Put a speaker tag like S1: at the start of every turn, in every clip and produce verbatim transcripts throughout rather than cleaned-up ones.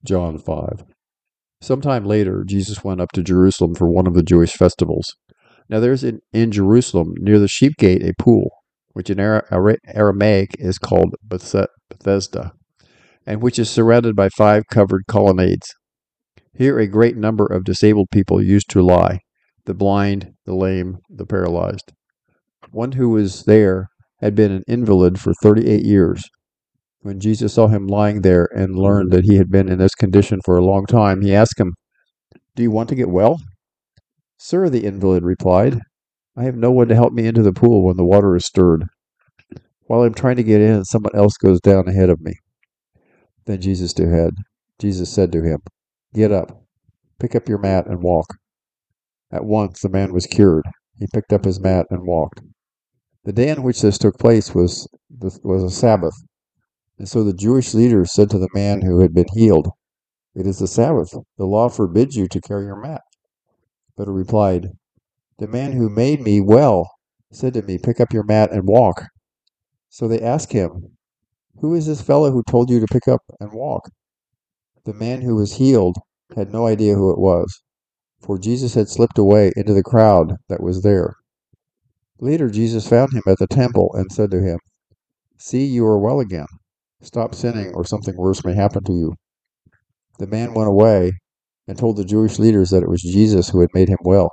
S1: John five. Sometime later, Jesus went up to Jerusalem for one of the Jewish festivals. Now there's in, in Jerusalem, near the sheep gate, a pool, which in Ara- Ara- Aramaic is called Bethe- Bethesda, and which is surrounded by five covered colonnades. Here a great number of disabled people used to lie, the blind, the lame, the paralyzed. One who was there had been an invalid for thirty-eight years. When Jesus saw him lying there and learned that he had been in this condition for a long time, he asked him, "Do you want to get well?" "Sir," the invalid replied, "I have no one to help me into the pool when the water is stirred. While I'm trying to get in, someone else goes down ahead of me." Then Jesus to head. Jesus said to him, "Get up, pick up your mat and walk." At once the man was cured. He picked up his mat and walked. The day on which this took place was was a Sabbath, and so the Jewish leaders said to the man who had been healed, "It is the Sabbath. The law forbids you to carry your mat." But he replied, "The man who made me well said to me, 'Pick up your mat and walk.'" So they asked him, "Who is this fellow who told you to pick up and walk?" The man who was healed had no idea who it was, for Jesus had slipped away into the crowd that was there. Later Jesus found him at the temple and said to him, "See, you are well again. Stop sinning, or something worse may happen to you." The man went away and told the Jewish leaders that it was Jesus who had made him well.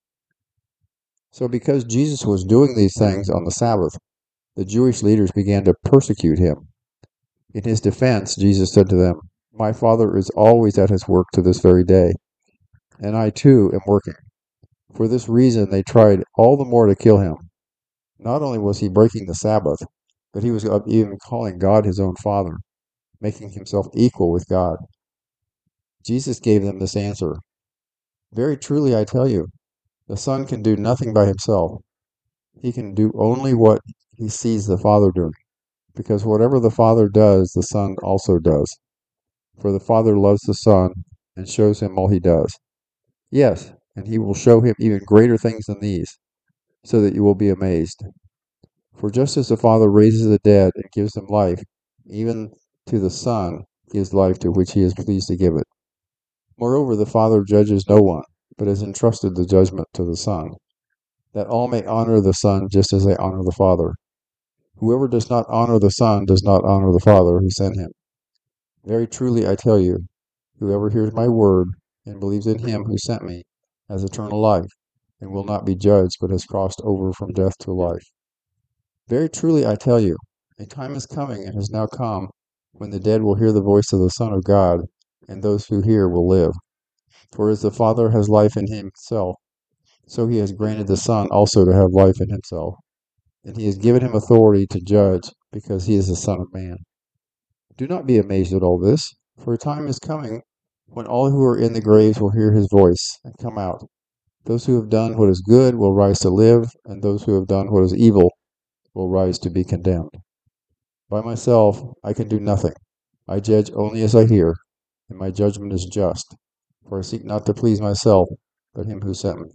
S1: So because Jesus was doing these things on the Sabbath, the Jewish leaders began to persecute him. In his defense, Jesus said to them, "My Father is always at his work to this very day, and I too am working." For this reason they tried all the more to kill him. Not only was he breaking the Sabbath, but he was even calling God his own Father, making himself equal with God. Jesus gave them this answer, "Very truly I tell you, the Son can do nothing by himself. He can do only what he sees the Father doing, because whatever the Father does, the Son also does. For the Father loves the Son and shows him all he does. Yes, and he will show him even greater things than these, so that you will be amazed. For just as the Father raises the dead and gives them life, even to the Son gives life to which he is pleased to give it. Moreover, the Father judges no one, but has entrusted the judgment to the Son, that all may honor the Son just as they honor the Father. Whoever does not honor the Son does not honor the Father who sent him. Very truly I tell you, whoever hears my word and believes in him who sent me has eternal life, and will not be judged, but has crossed over from death to life. Very truly I tell you, a time is coming and has now come when the dead will hear the voice of the Son of God, and those who hear will live. For as the Father has life in himself, so he has granted the Son also to have life in himself. And he has given him authority to judge, because he is the Son of Man. Do not be amazed at all this, for a time is coming when all who are in the graves will hear his voice and come out. Those who have done what is good will rise to live, and those who have done what is evil will rise to be condemned. By myself I can do nothing. I judge only as I hear, and my judgment is just, for I seek not to please myself, but him who sent me.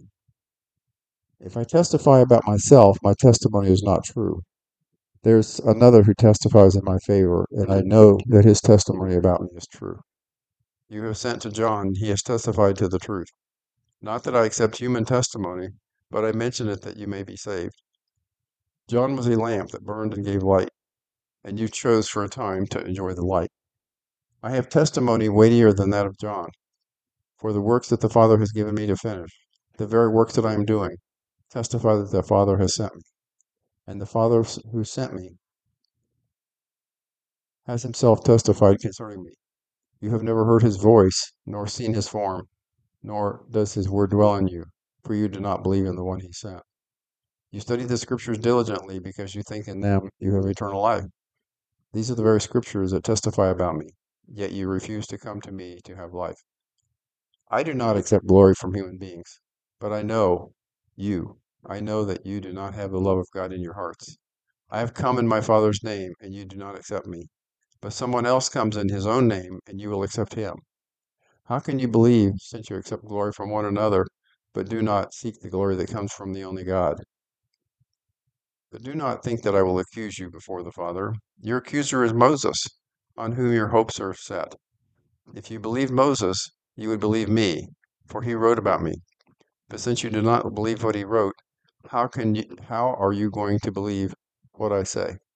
S1: If I testify about myself, my testimony is not true. There's another who testifies in my favor, and I know that his testimony about me is true. You have sent to John, he has testified to the truth. Not that I accept human testimony, but I mention it that you may be saved. John was a lamp that burned and gave light, and you chose for a time to enjoy the light. I have testimony weightier than that of John, for the works that the Father has given me to finish, the very works that I am doing, testify that the Father has sent me. And the Father who sent me has himself testified concerning me. You have never heard his voice, nor seen his form, nor does his word dwell in you, for you do not believe in the one he sent. You study the scriptures diligently because you think in them you have eternal life. These are the very scriptures that testify about me, yet you refuse to come to me to have life. I do not accept glory from human beings, but I know you. I know that you do not have the love of God in your hearts. I have come in my Father's name, and you do not accept me. But someone else comes in his own name, and you will accept him. How can you believe, since you accept glory from one another, but do not seek the glory that comes from the only God? But do not think that I will accuse you before the Father. Your accuser is Moses, on whom your hopes are set. If you believed Moses, you would believe me, for he wrote about me. But since you do not believe what he wrote, how can you, how are you going to believe what I say?"